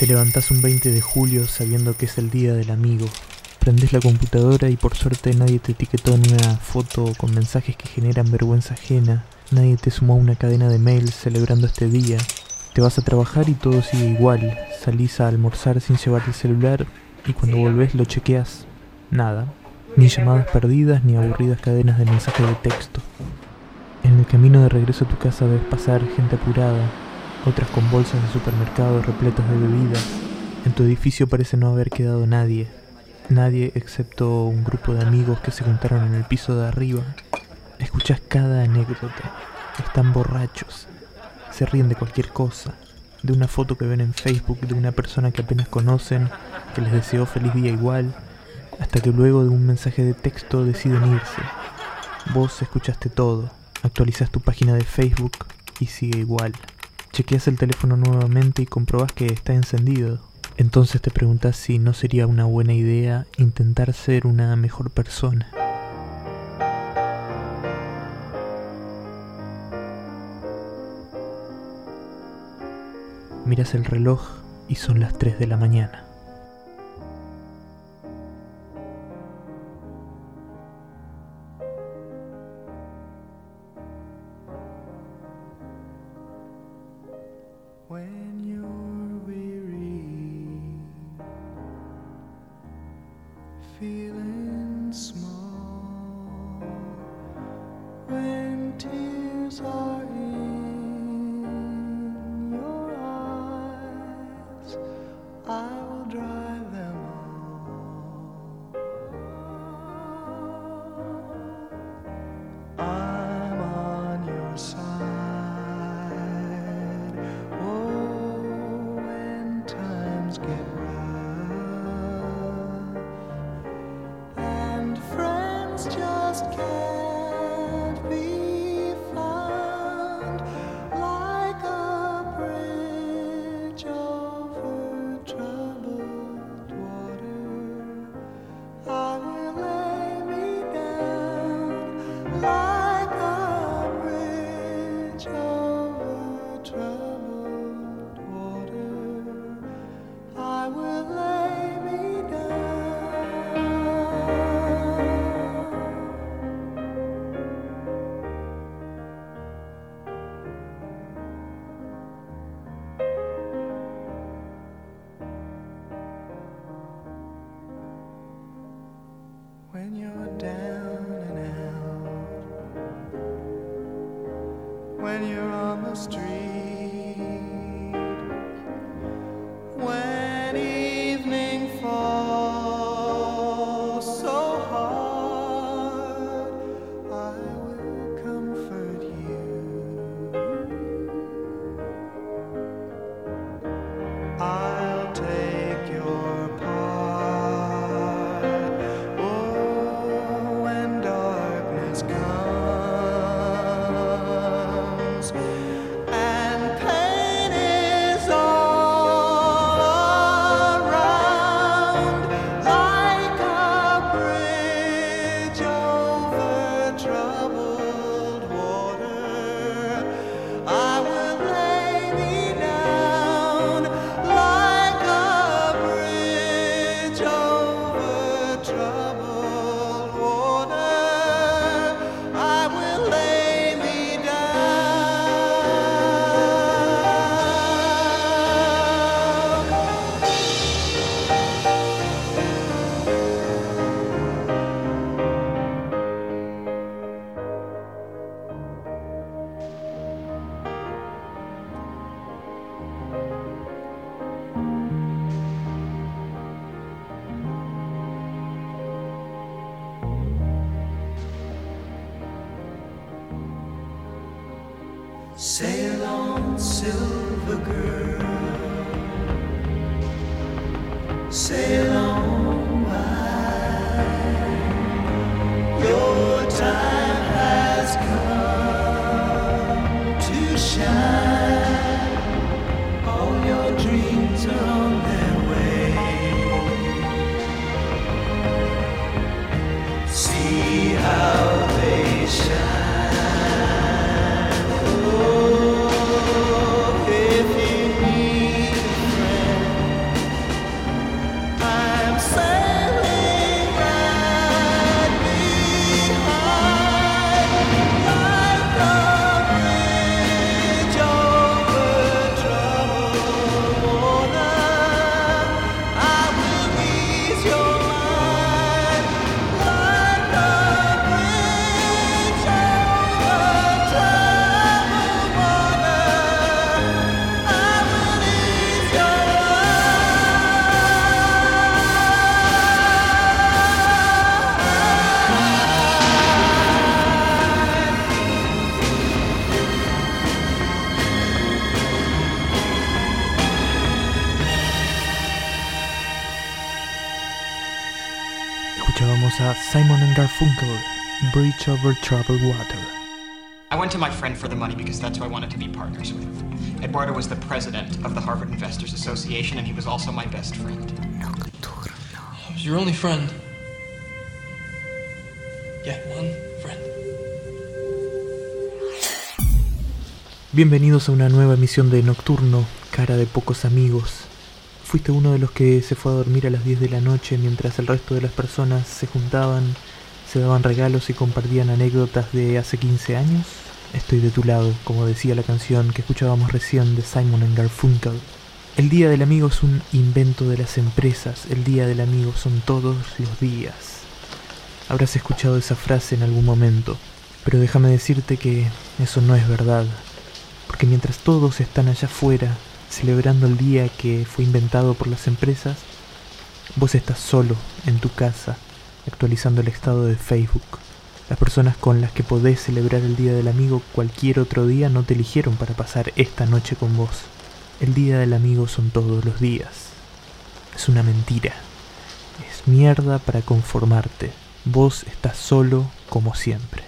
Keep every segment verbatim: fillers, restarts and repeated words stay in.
Te levantás un veinte de julio sabiendo que es el día del amigo. Prendés la computadora y por suerte nadie te etiquetó en una foto con mensajes que generan vergüenza ajena. Nadie te sumó a una cadena de mails celebrando este día. Te vas a trabajar y todo sigue igual. Salís a almorzar sin llevar el celular y cuando volvés lo chequeas. Nada. Ni llamadas perdidas ni aburridas cadenas de mensajes de texto. En el camino de regreso a tu casa ves pasar gente apurada, otras con bolsas de supermercado repletas de bebidas. En tu edificio parece no haber quedado nadie. Nadie excepto un grupo de amigos que se juntaron en el piso de arriba. Escuchás cada anécdota. Están borrachos. Se ríen de cualquier cosa. De una foto que ven en Facebook de una persona que apenas conocen, que les deseó feliz día igual, hasta que luego de un mensaje de texto deciden irse. Vos escuchaste todo. Actualizás tu página de Facebook y sigue igual. Chequeas el teléfono nuevamente y comprobás que está encendido. Entonces te preguntás si no sería una buena idea intentar ser una mejor persona. Miras el reloj y son las tres de la mañana. When you're weary, feeling small, when tears are in your eyes, I will dry them all. I'm on your side. Get rough, and friends just can't be found, like a bridge over troubled water. I will lay me down like a bridge over troubled water. I will lay me down. When you're down and out, when you're on the street, when evening falls so hard, I will comfort you. I'll take your part. Oh, when darkness comes and pain is all around, like a bridge over troubled water, I will lay me down like a bridge over troubled water. I will lay me Sail on, silver girl, sail on by. Your time has come to shine. All your dreams are on their way. See how they shine. Oh, if you need a friend, Escuchábamos a Simon and Garfunkel, Bridge Over Troubled Water. I went to my friend for the money because that's who I wanted to be partners with. Eduardo was the president of the Harvard Investors Association, and he was also my best friend. I was your only friend. Yeah, one friend. Bienvenidos a una nueva emisión de Nocturno, cara de pocos amigos. ¿Fuiste uno de los que se fue a dormir a las diez de la noche mientras el resto de las personas se juntaban, se daban regalos y compartían anécdotas de hace quince años? Estoy de tu lado, como decía la canción que escuchábamos recién de Simon and Garfunkel. El Día del Amigo es un invento de las empresas, el Día del Amigo son todos los días. Habrás escuchado esa frase en algún momento, pero déjame decirte que eso no es verdad, porque mientras todos están allá afuera, celebrando el día que fue inventado por las empresas, vos estás solo en tu casa, actualizando el estado de Facebook. Las personas con las que podés celebrar el Día del Amigo cualquier otro día no te eligieron para pasar esta noche con vos. El Día del Amigo son todos los días. Es una mentira. Es mierda para conformarte. Vos estás solo como siempre.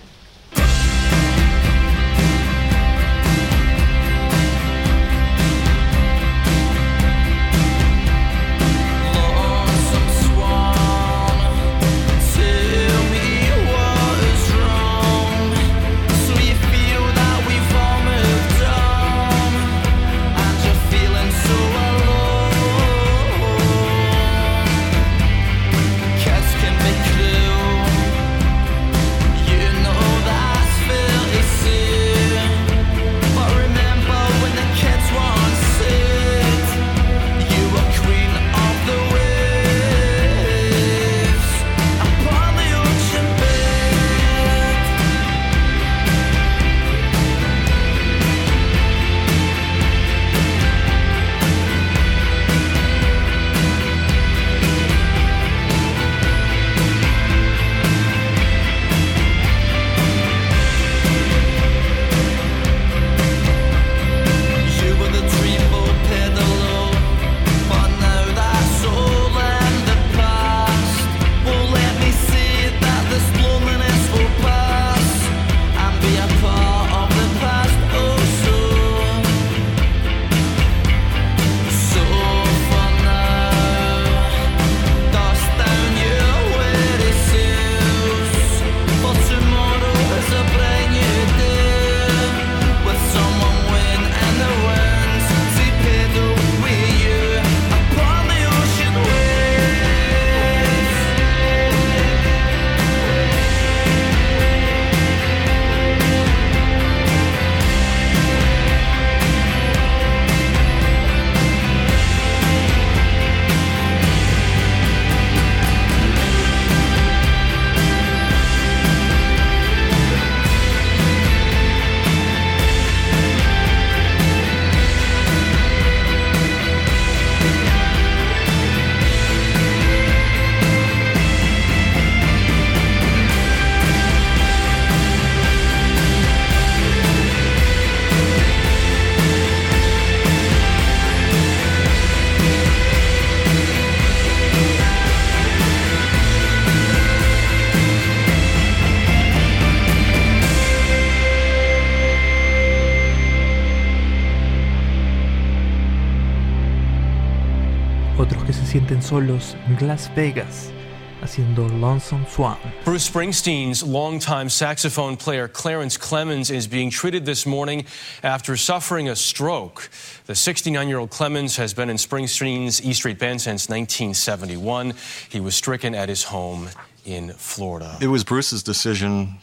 Otros que se sienten solos en Las Vegas, haciendo Lonesome Swan. Bruce Springsteen's longtime saxophone player Clarence Clemons is being treated this morning after suffering a stroke. The sixty-nine-year-old Clemons has been in Springsteen's E Street Band since nineteen seventy-one. He was stricken at his home in Florida. It was Bruce's decision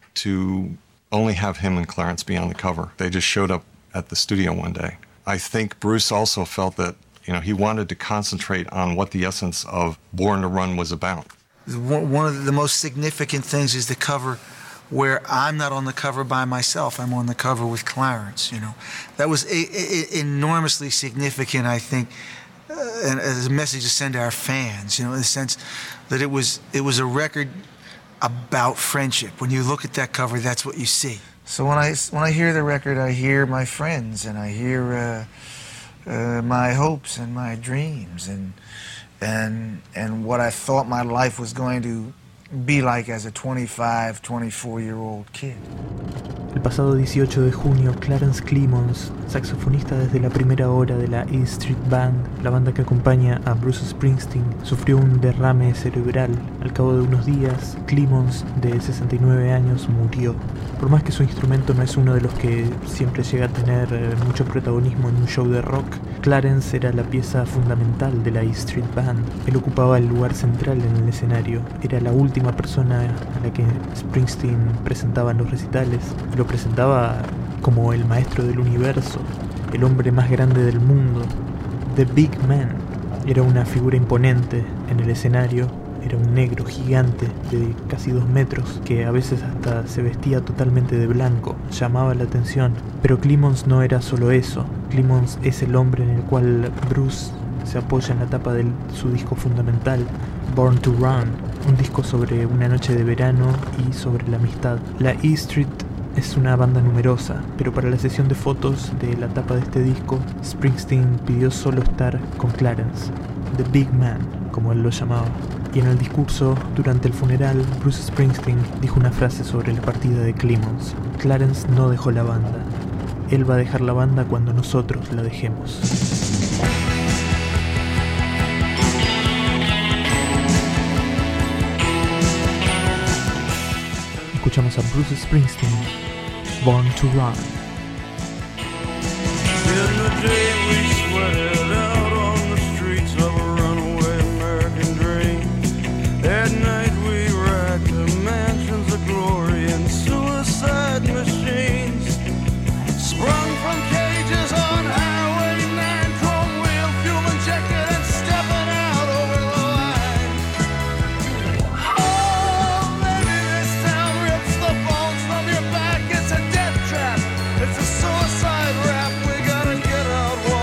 to only have him and Clarence be on the cover. They just showed up at the studio one day. I think Bruce also felt that, you know, he wanted to concentrate on what the essence of Born to Run was about. One of the most significant things is the cover where I'm not on the cover by myself. I'm on the cover with Clarence, you know. That was a, a, enormously significant, I think, uh, and as a message to send to our fans, you know, in the sense that it was it was a record about friendship. When you look at that cover, that's what you see. So when I, when I hear the record, I hear my friends, and I hear uh, uh, my hopes and my dreams, and and and what I thought my life was going to be like as a twenty-five, twenty-four year old kid. El pasado dieciocho de junio, Clarence Clemons, saxofonista desde la primera hora de la E Street Band, la banda que acompaña a Bruce Springsteen, sufrió un derrame cerebral. Al cabo de unos días, Clemons, de sesenta y nueve años, murió. Por más que su instrumento no es uno de los que siempre llega a tener mucho protagonismo en un show de rock, Clarence era la pieza fundamental de la E Street Band. Él ocupaba el lugar central en el escenario. Era la última persona a la que Springsteen presentaba en los recitales. Y lo presentaba como el maestro del universo, el hombre más grande del mundo, The Big Man. Era una figura imponente en el escenario. Era un negro gigante de casi dos metros que a veces hasta se vestía totalmente de blanco. Llamaba la atención. Pero Clemons no era solo eso. Clemons es el hombre en el cual Bruce se apoya en la tapa de su disco fundamental, Born to Run, un disco sobre una noche de verano y sobre la amistad. La E Street es una banda numerosa, pero para la sesión de fotos de la tapa de este disco, Springsteen pidió solo estar con Clarence, The Big Man, como él lo llamaba. Y en el discurso, durante el funeral, Bruce Springsteen dijo una frase sobre la partida de Clemons. Clarence no dejó la banda. Él va a dejar la banda cuando nosotros la dejemos. Escuchamos a Bruce Springsteen, Born to Run. At night we ride to mansions of glory and suicide machines, sprung from cages on Highway nine, chrome wheel, fuel injected and stepping out over the line. Oh, maybe this town rips the bones from your back. It's a death trap, it's a suicide rap. We gotta get out.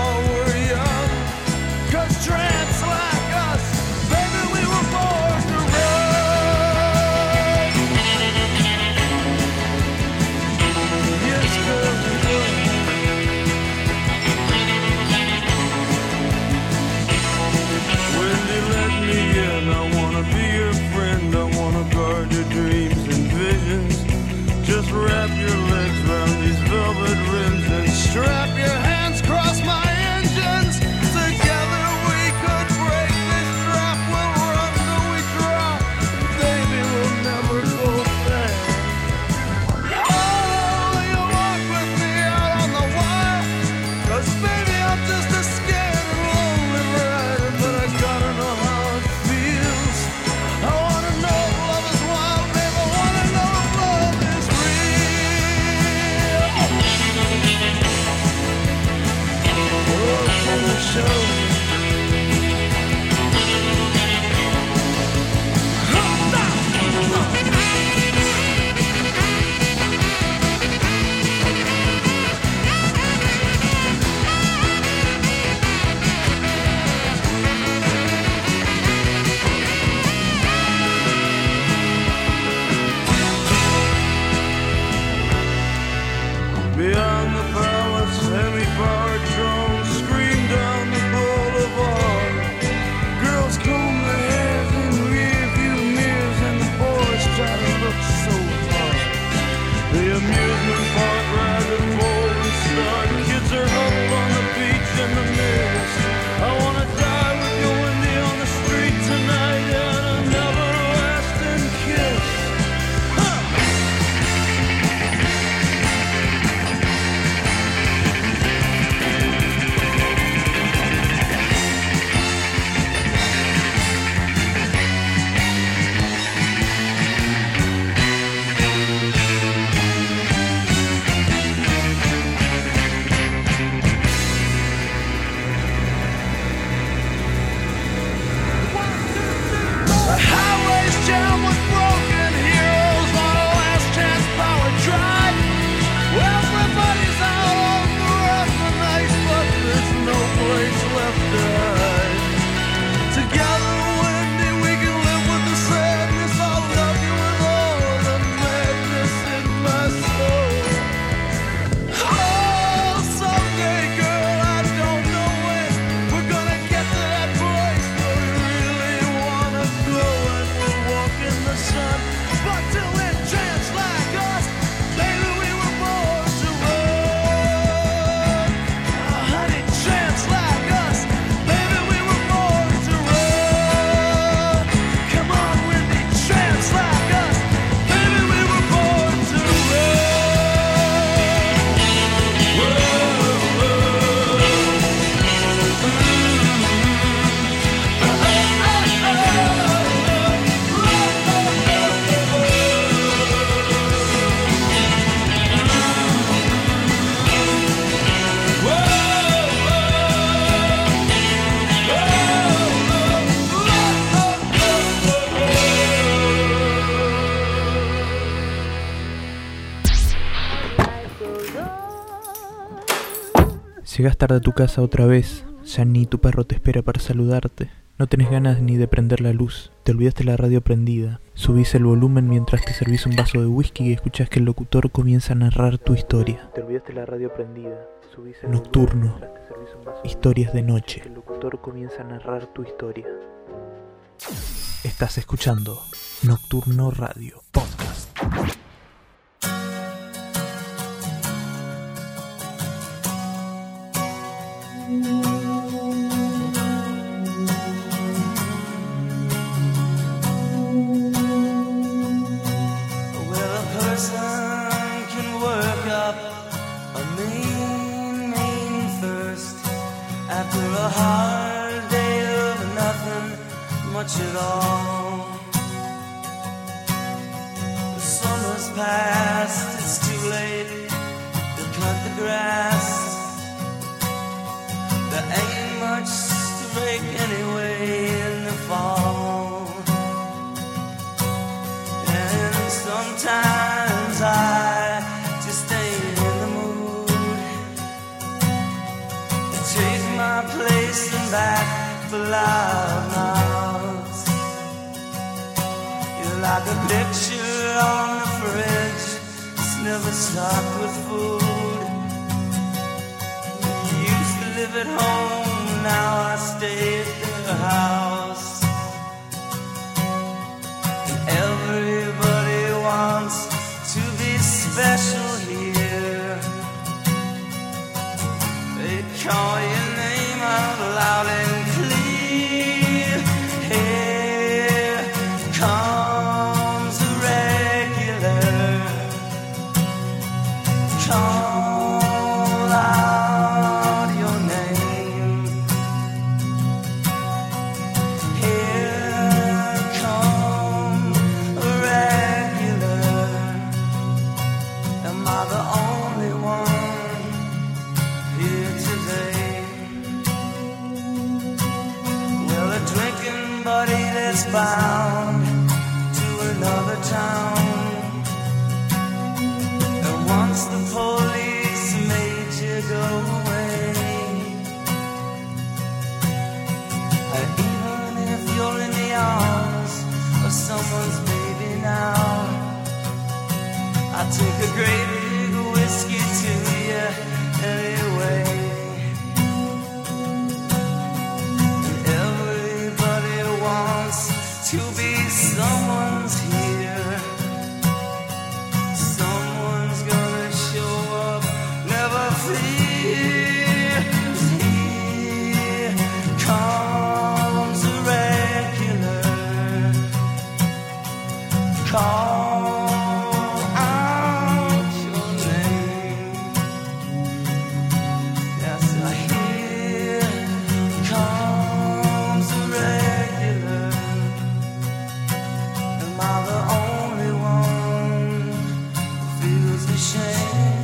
Llegas tarde a tu casa otra vez, ya ni tu perro te espera para saludarte. No tenés ganas ni de prender la luz, te olvidaste la radio prendida. Subís el volumen mientras te servís un vaso de whisky y escuchás que el locutor comienza a narrar tu historia. Te olvidaste la radio prendida. Subís el Nocturno. Volumen mientras te servís un vaso de Historias de noche. El locutor comienza a narrar tu historia. Estás escuchando Nocturno Radio Podcast. Much at all. The summer's past, it's too late to cut the grass. There ain't much to break anyway in the fall. And sometimes I just ain't in the mood to take my place and back for loud mouths. Like a picture on the fridge, it's never stocked with food. Used to live at home, now I stay at the house. And everybody wants to be special here. They call your name out loud and clear. Here comes call out your name. Here come a regular. Am I the only one here today? Well, a drinking buddy that's bound to another town. Once the police made you go away, and even if you're in the arms of someone's baby now, I take a great big whiskey to you anyway. And everybody wants to be someone's here. Here comes a regular. Call out your name. Yes, I hear comes a regular. Am I the only one who feels ashamed?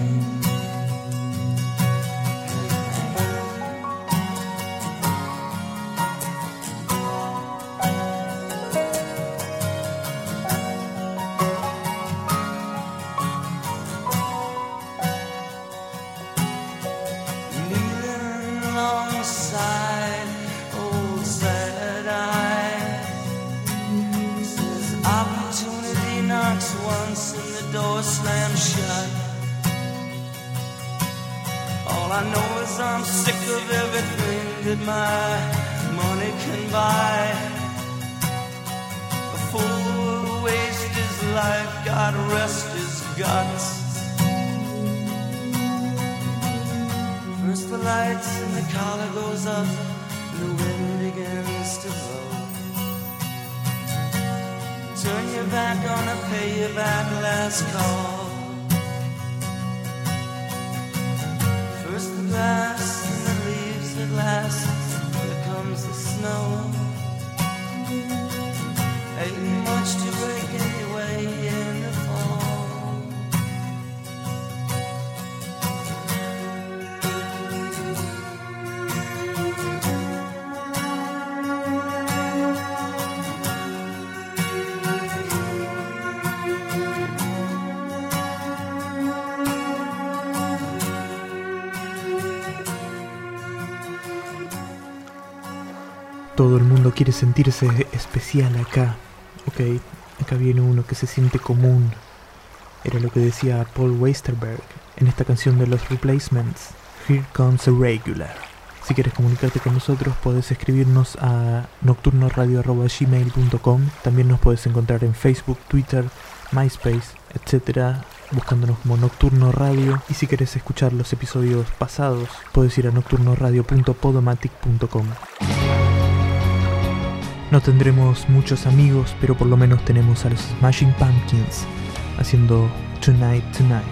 Once and the door slammed shut. All I know is I'm sick of everything that my money can buy. A fool will waste his life, God rest his guts. First the lights and the collar goes up, and the wind begins to blow. Turn your back on a pay you back last call. First the glass and the leaves at last. Here comes the snow. Ain't much to break anyway in the fall. Todo el mundo quiere sentirse especial acá. Ok, acá viene uno que se siente común. Era lo que decía Paul Westerberg en esta canción de los Replacements, Here Comes a Regular. Si quieres comunicarte con nosotros, podés escribirnos a nocturnoradio arroba gmail punto com. También nos podés encontrar en Facebook, Twitter, MySpace, etcétera, buscándonos como Nocturno Radio. Y si querés escuchar los episodios pasados, podés ir a nocturnoradio punto podomatic punto com. No tendremos muchos amigos, pero por lo menos tenemos a los Smashing Pumpkins haciendo Tonight Tonight.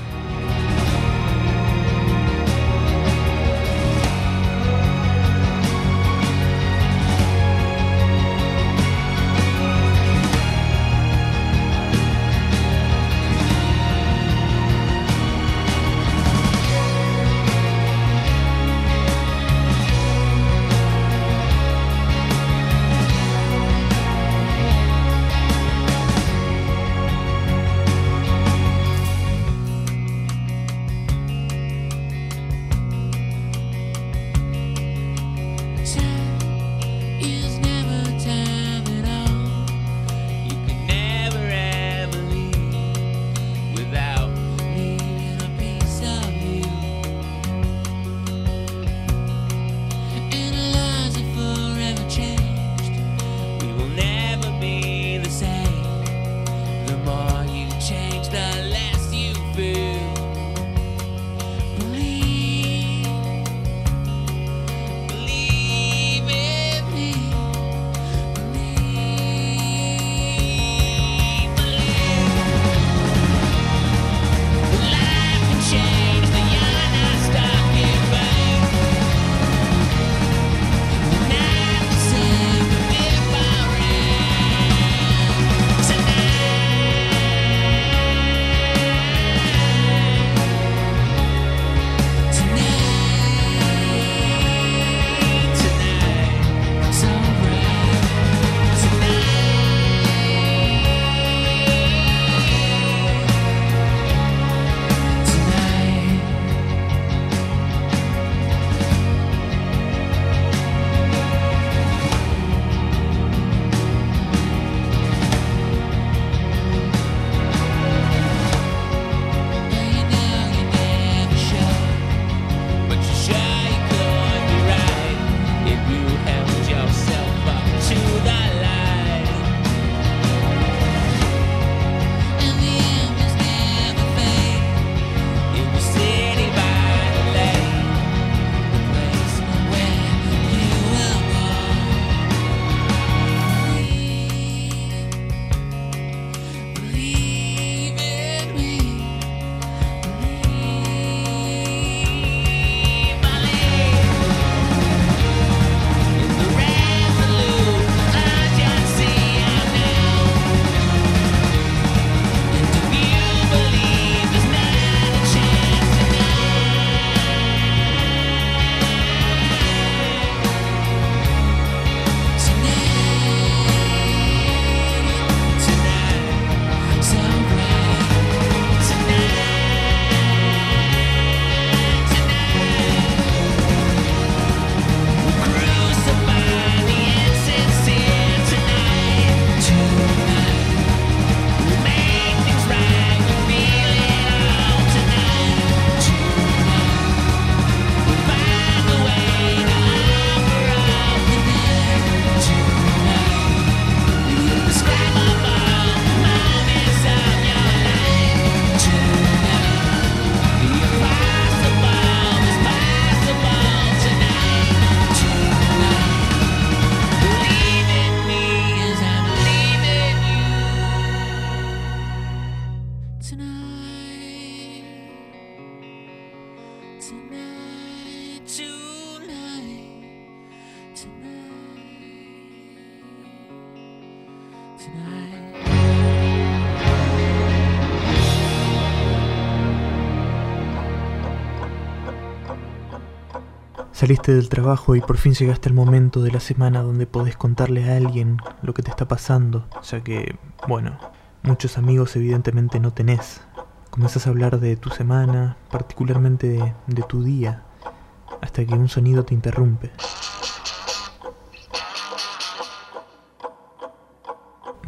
Saliste del trabajo y por fin llegaste al momento de la semana donde podés contarle a alguien lo que te está pasando, ya que, bueno, muchos amigos evidentemente no tenés. Comenzás a hablar de tu semana, particularmente de, de tu día, hasta que un sonido te interrumpe.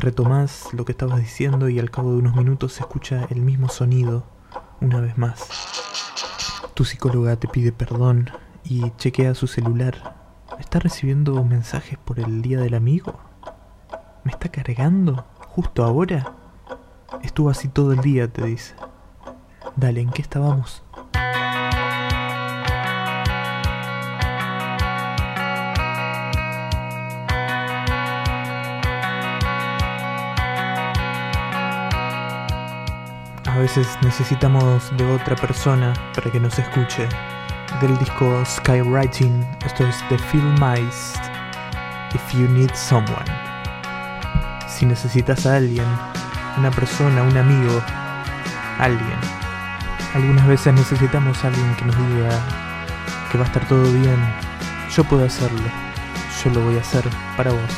Retomás lo que estabas diciendo y al cabo de unos minutos se escucha el mismo sonido una vez más. Tu psicóloga te pide perdón y chequea su celular. ¿Está recibiendo mensajes por el día del amigo? ¿Me está cargando justo ahora? Estuvo así todo el día, te dice. Dale, ¿en qué estábamos? A veces necesitamos de otra persona para que nos escuche. Del disco Skywriting, esto es The Filmized, If You Need Someone. Si necesitas a alguien, una persona, un amigo, alguien. Algunas veces necesitamos a alguien que nos diga que va a estar todo bien. Yo puedo hacerlo, yo lo voy a hacer para vos.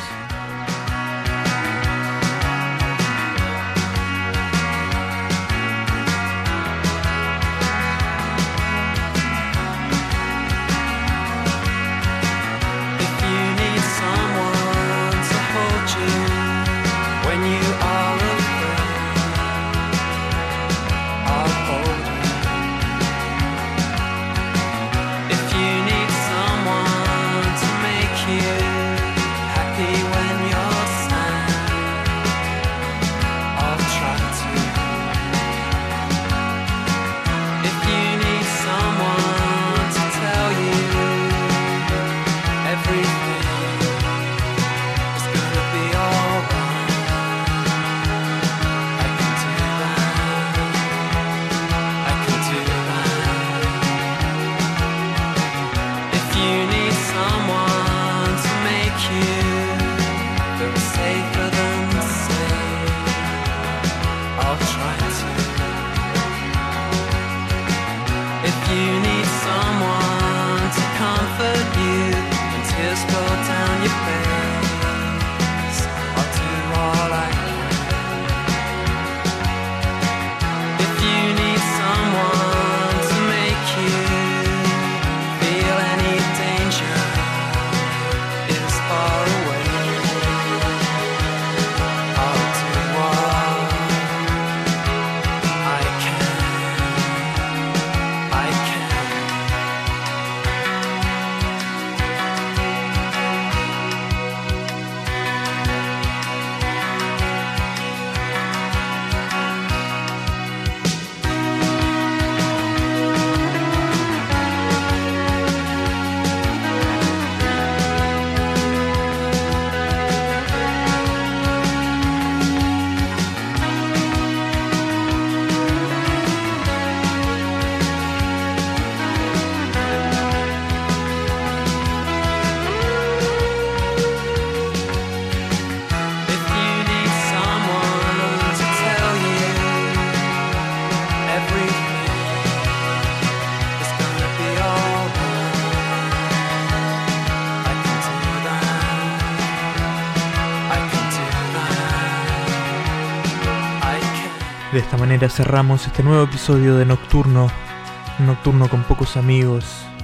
De esta manera cerramos este nuevo episodio de Nocturno. Un nocturno con pocos amigos.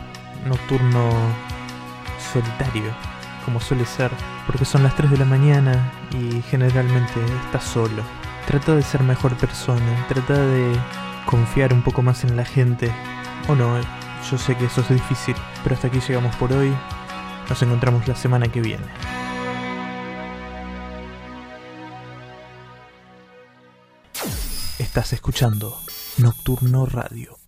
Nocturno solitario, como suele ser. Porque son las tres de la mañana y generalmente estás solo. Trata de ser mejor persona. Trata de confiar un poco más en la gente. O no, yo sé que eso es difícil. Pero hasta aquí llegamos por hoy. Nos encontramos la semana que viene. Estás escuchando Nocturno Radio.